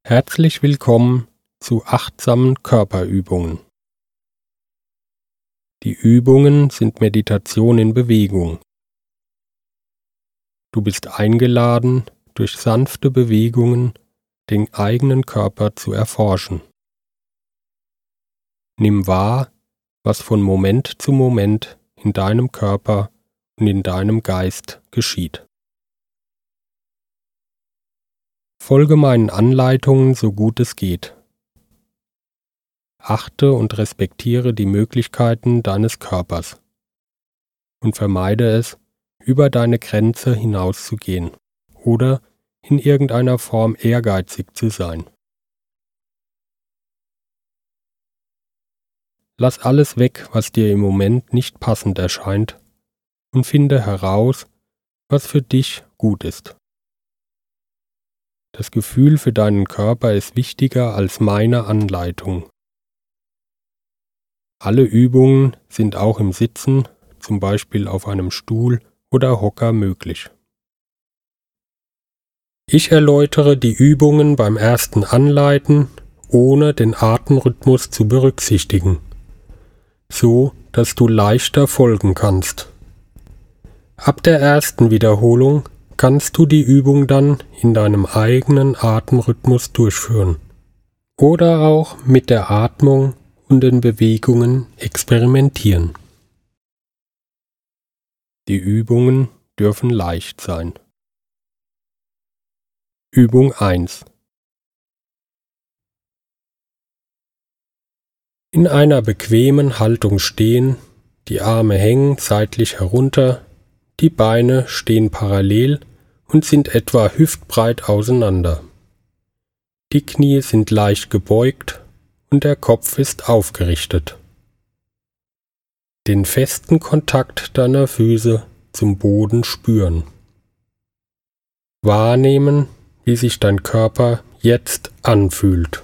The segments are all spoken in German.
Herzlich willkommen zu achtsamen Körperübungen. Die Übungen sind Meditation in Bewegung. Du bist eingeladen, durch sanfte Bewegungen den eigenen Körper zu erforschen. Nimm wahr, was von Moment zu Moment in deinem Körper und in deinem Geist geschieht. Folge meinen Anleitungen so gut es geht. Achte und respektiere die Möglichkeiten deines Körpers und vermeide es, über deine Grenze hinauszugehen oder in irgendeiner Form ehrgeizig zu sein. Lass alles weg, was dir im Moment nicht passend erscheint, und finde heraus, was für dich gut ist. Das Gefühl für deinen Körper ist wichtiger als meine Anleitung. Alle Übungen sind auch im Sitzen, zum Beispiel auf einem Stuhl oder Hocker, möglich. Ich erläutere die Übungen beim ersten Anleiten, ohne den Atemrhythmus zu berücksichtigen, so dass du leichter folgen kannst. Ab der ersten Wiederholung kannst du die Übung dann in deinem eigenen Atemrhythmus durchführen oder auch mit der Atmung und den Bewegungen experimentieren. Die Übungen dürfen leicht sein. Übung 1. In einer bequemen Haltung stehen, die Arme hängen seitlich herunter, die Beine stehen parallel und sind etwa hüftbreit auseinander. Die Knie sind leicht gebeugt und der Kopf ist aufgerichtet. Den festen Kontakt deiner Füße zum Boden spüren. Wahrnehmen, wie sich dein Körper jetzt anfühlt.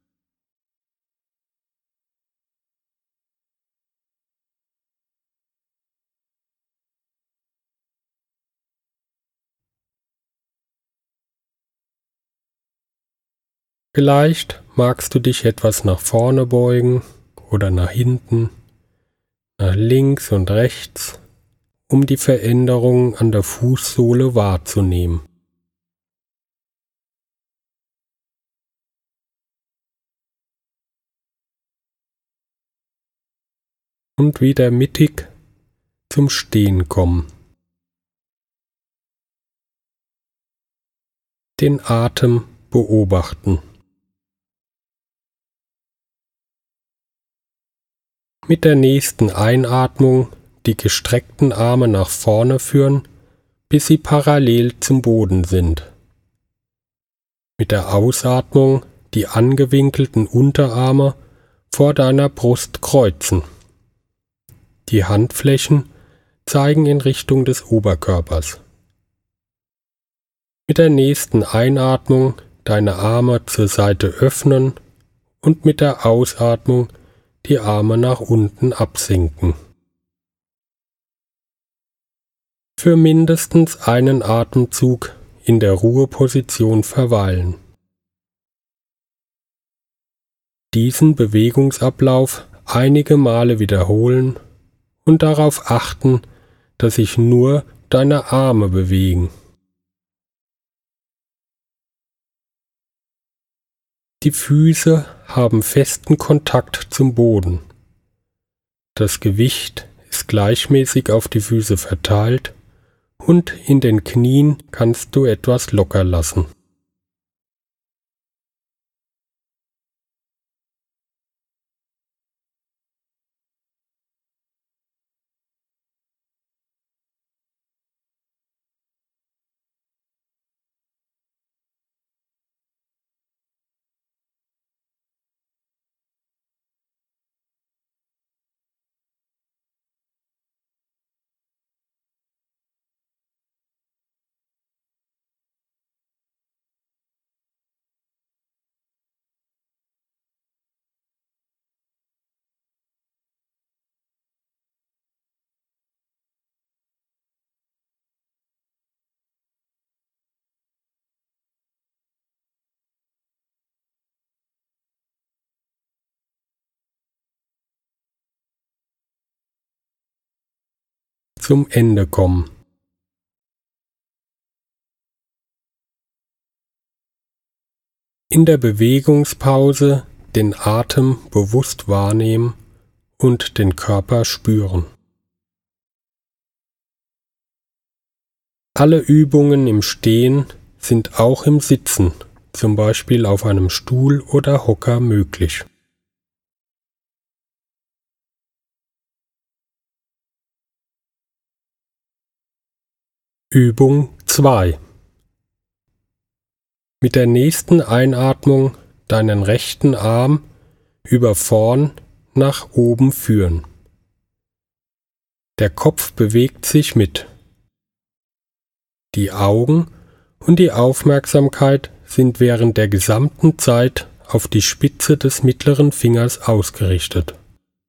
Vielleicht magst du dich etwas nach vorne beugen oder nach hinten, nach links und rechts, um die Veränderung an der Fußsohle wahrzunehmen. Und wieder mittig zum Stehen kommen. Den Atem beobachten. Mit der nächsten Einatmung die gestreckten Arme nach vorne führen, bis sie parallel zum Boden sind. Mit der Ausatmung die angewinkelten Unterarme vor deiner Brust kreuzen. Die Handflächen zeigen in Richtung des Oberkörpers. Mit der nächsten Einatmung deine Arme zur Seite öffnen und mit der Ausatmung die Arme nach unten absinken. Für mindestens einen Atemzug in der Ruheposition verweilen. Diesen Bewegungsablauf einige Male wiederholen und darauf achten, dass sich nur deine Arme bewegen. Die Füße haben festen Kontakt zum Boden. Das Gewicht ist gleichmäßig auf die Füße verteilt und in den Knien kannst du etwas locker lassen. zum Ende kommen. In der Bewegungspause den Atem bewusst wahrnehmen und den Körper spüren. Alle Übungen im Stehen sind auch im Sitzen, zum Beispiel auf einem Stuhl oder Hocker, möglich. Übung 2. Mit der nächsten Einatmung deinen rechten Arm über vorn nach oben führen. Der Kopf bewegt sich mit. Die Augen und die Aufmerksamkeit sind während der gesamten Zeit auf die Spitze des mittleren Fingers ausgerichtet.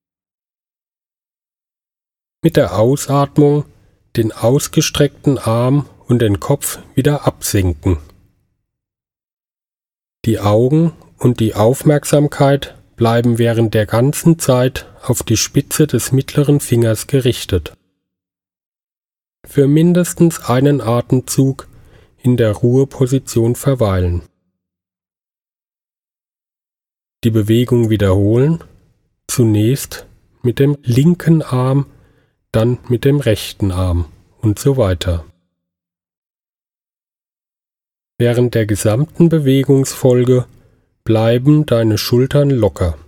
Mit der Ausatmung den ausgestreckten Arm und den Kopf wieder absenken. Die Augen und die Aufmerksamkeit bleiben während der ganzen Zeit auf die Spitze des mittleren Fingers gerichtet. Für mindestens einen Atemzug in der Ruheposition verweilen. Die Bewegung wiederholen, zunächst mit dem linken Arm, dann mit dem rechten Arm und so weiter. Während der gesamten Bewegungsfolge bleiben deine Schultern locker.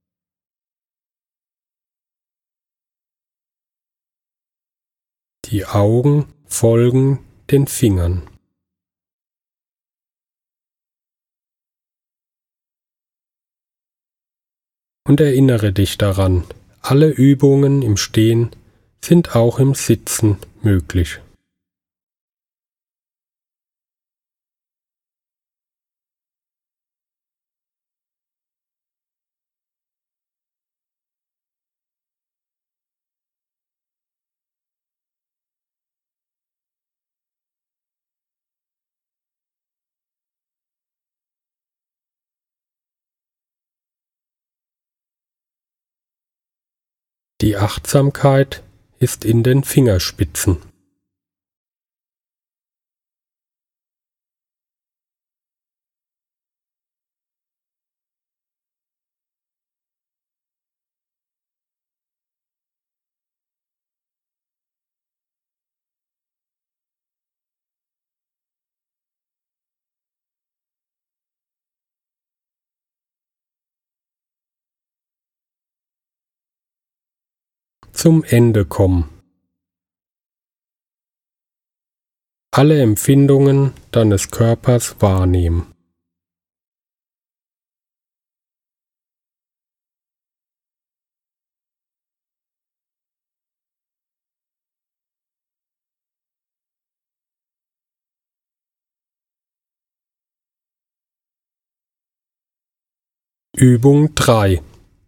Die Augen folgen den Fingern. Und erinnere dich daran, alle Übungen im Stehen sind auch im Sitzen möglich. Die Achtsamkeit ist in den Fingerspitzen. Zum Ende kommen. Alle Empfindungen deines Körpers wahrnehmen. Übung 3.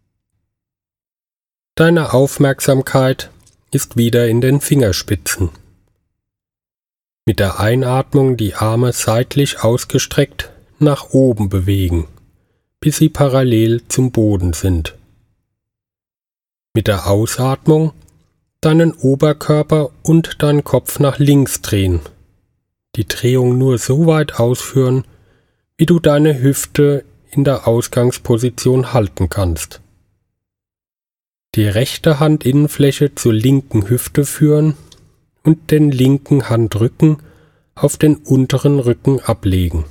Deine Aufmerksamkeit ist wieder in den Fingerspitzen. Mit der Einatmung die Arme seitlich ausgestreckt nach oben bewegen, bis sie parallel zum Boden sind. Mit der Ausatmung deinen Oberkörper und deinen Kopf nach links drehen. Die Drehung nur so weit ausführen, wie du deine Hüfte in der Ausgangsposition halten kannst. Die rechte Handinnenfläche zur linken Hüfte führen und den linken Handrücken auf den unteren Rücken ablegen.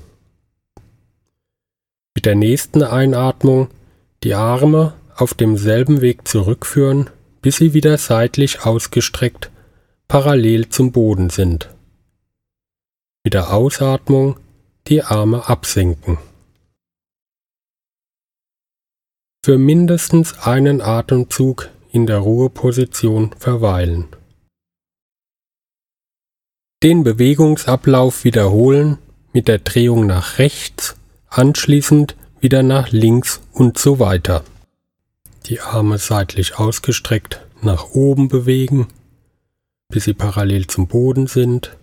Mit der nächsten Einatmung die Arme auf demselben Weg zurückführen, bis sie wieder seitlich ausgestreckt parallel zum Boden sind. Mit der Ausatmung die Arme absenken. Für mindestens einen Atemzug in der Ruheposition verweilen. Den Bewegungsablauf wiederholen mit der Drehung nach rechts, anschließend wieder nach links und so weiter. Die Arme seitlich ausgestreckt nach oben bewegen, bis sie parallel zum Boden sind.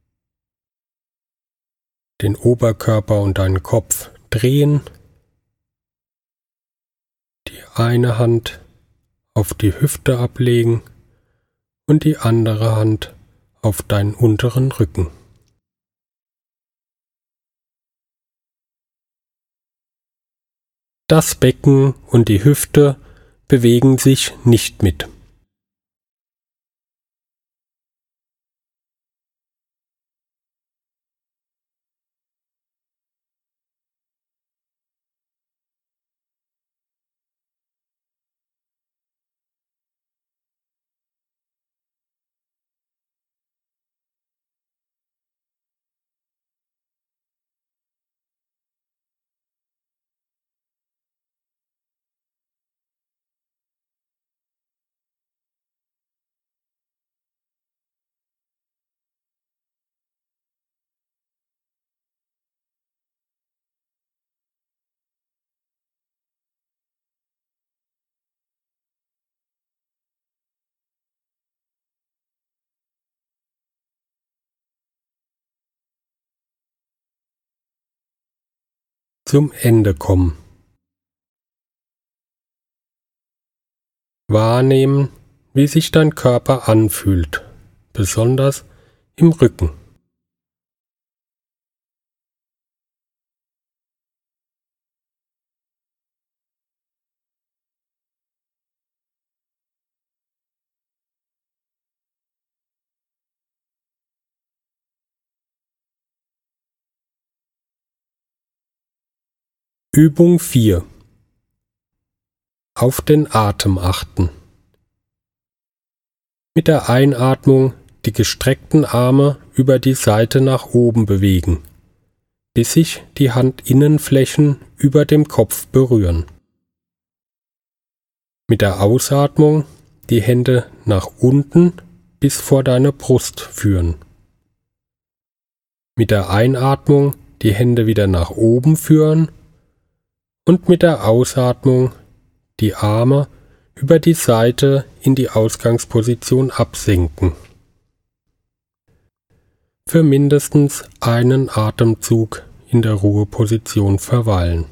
Den Oberkörper und deinen Kopf drehen. Die eine Hand auf die Hüfte ablegen und die andere Hand auf deinen unteren Rücken. Das Becken und die Hüfte bewegen sich nicht mit. Zum Ende kommen. Wahrnehmen, wie sich dein Körper anfühlt, besonders im Rücken. Übung 4. Auf den Atem achten. Mit der Einatmung die gestreckten Arme über die Seite nach oben bewegen, bis sich die Handinnenflächen über dem Kopf berühren. Mit der Ausatmung die Hände nach unten bis vor deine Brust führen. Mit der Einatmung die Hände wieder nach oben führen und mit der Ausatmung die Arme über die Seite in die Ausgangsposition absenken. Für mindestens einen Atemzug in der Ruheposition verweilen.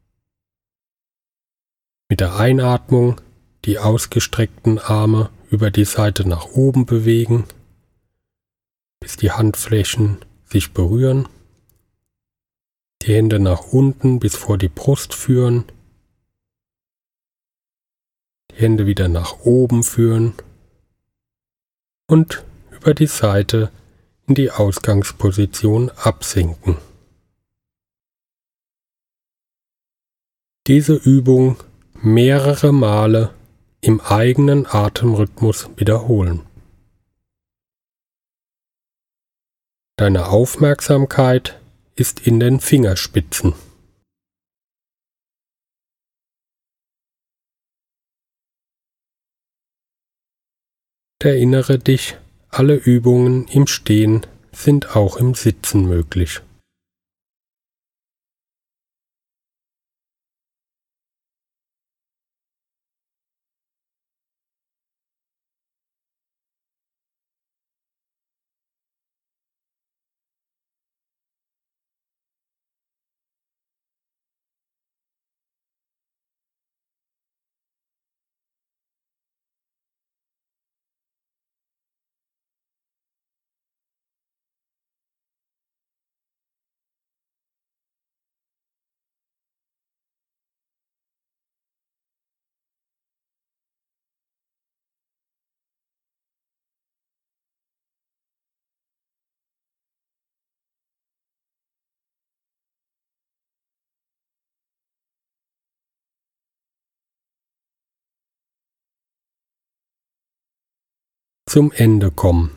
Mit der Einatmung die ausgestreckten Arme über die Seite nach oben bewegen, bis die Handflächen sich berühren. Die Hände nach unten bis vor die Brust führen. Die Hände wieder nach oben führen und über die Seite in die Ausgangsposition absinken. Diese Übung mehrere Male im eigenen Atemrhythmus wiederholen. Deine Aufmerksamkeit ist in den Fingerspitzen. Erinnere dich, alle Übungen im Stehen sind auch im Sitzen möglich. Zum Ende kommen.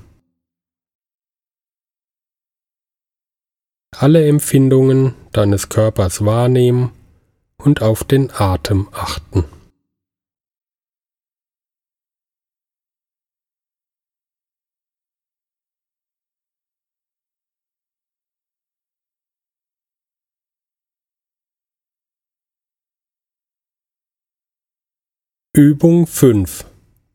Alle Empfindungen deines Körpers wahrnehmen und auf den Atem achten. Übung 5.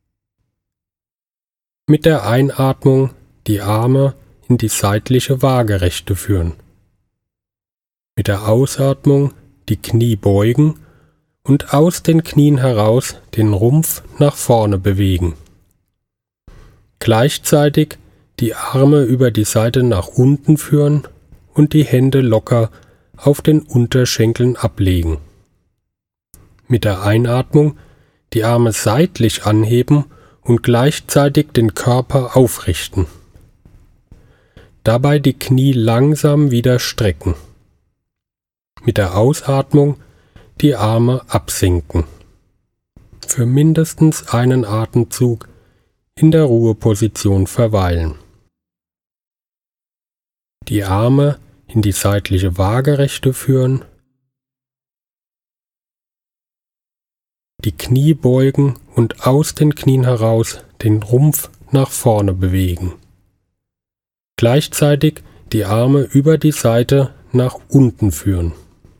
Mit der Einatmung die Arme in die seitliche Waagerechte führen. Mit der Ausatmung die Knie beugen und aus den Knien heraus den Rumpf nach vorne bewegen. Gleichzeitig die Arme über die Seite nach unten führen und die Hände locker auf den Unterschenkeln ablegen. Mit der Einatmung die Arme seitlich anheben und gleichzeitig den Körper aufrichten. Dabei die Knie langsam wieder strecken. Mit der Ausatmung die Arme absinken. Für mindestens einen Atemzug in der Ruheposition verweilen. Die Arme in die seitliche Waagerechte führen. Die Knie beugen und aus den Knien heraus den Rumpf nach vorne bewegen. Gleichzeitig die Arme über die Seite nach unten führen.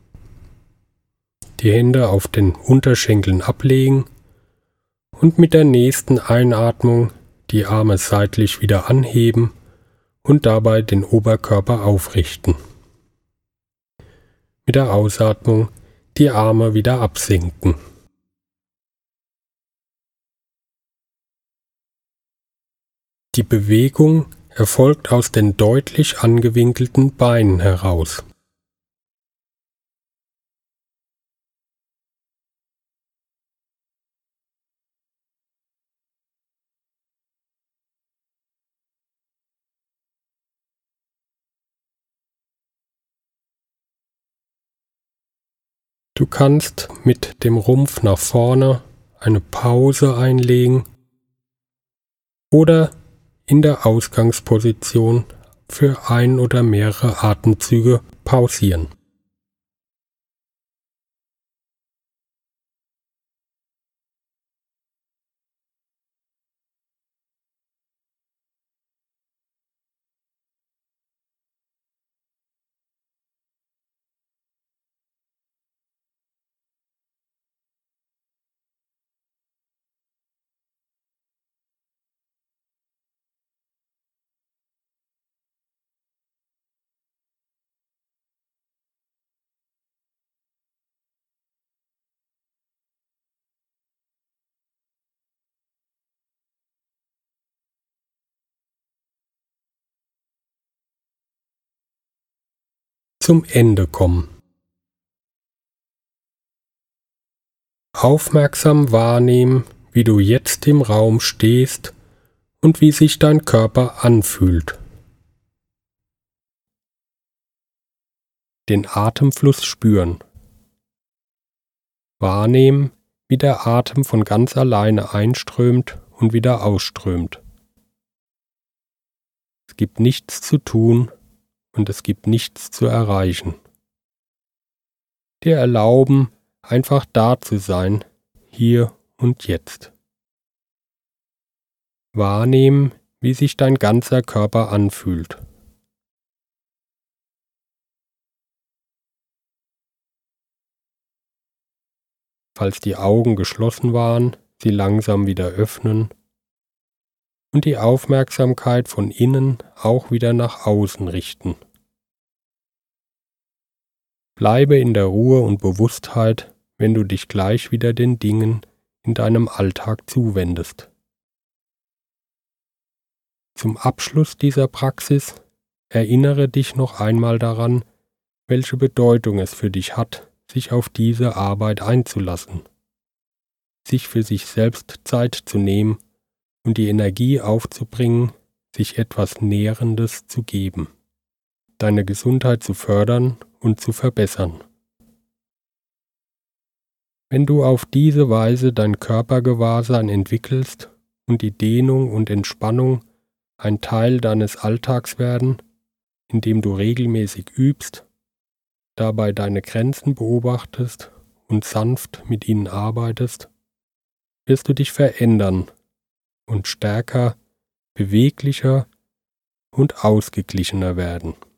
Die Hände auf den Unterschenkeln ablegen und mit der nächsten Einatmung die Arme seitlich wieder anheben und dabei den Oberkörper aufrichten. Mit der Ausatmung die Arme wieder absinken. Die Bewegung erfolgt aus den deutlich angewinkelten Beinen heraus. Du kannst mit dem Rumpf nach vorne eine Pause einlegen oder in der Ausgangsposition für ein oder mehrere Atemzüge pausieren. Zum Ende kommen. Aufmerksam wahrnehmen, wie du jetzt im Raum stehst und wie sich dein Körper anfühlt. Den Atemfluss spüren. Wahrnehmen, wie der Atem von ganz alleine einströmt und wieder ausströmt. Es gibt nichts zu tun und es gibt nichts zu erreichen. Dir erlauben, einfach da zu sein, hier und jetzt. Wahrnehmen, wie sich dein ganzer Körper anfühlt. Falls die Augen geschlossen waren, sie langsam wieder öffnen und die Aufmerksamkeit von innen auch wieder nach außen richten. Bleibe in der Ruhe und Bewusstheit, wenn du dich gleich wieder den Dingen in deinem Alltag zuwendest. Zum Abschluss dieser Praxis erinnere dich noch einmal daran, welche Bedeutung es für dich hat, sich auf diese Arbeit einzulassen, sich für sich selbst Zeit zu nehmen und die Energie aufzubringen, sich etwas Nährendes zu geben, deine Gesundheit zu fördern und zu verbessern. Wenn du auf diese Weise dein Körpergewahrsein entwickelst und die Dehnung und Entspannung ein Teil deines Alltags werden, indem du regelmäßig übst, dabei deine Grenzen beobachtest und sanft mit ihnen arbeitest, wirst du dich verändern und stärker, beweglicher und ausgeglichener werden.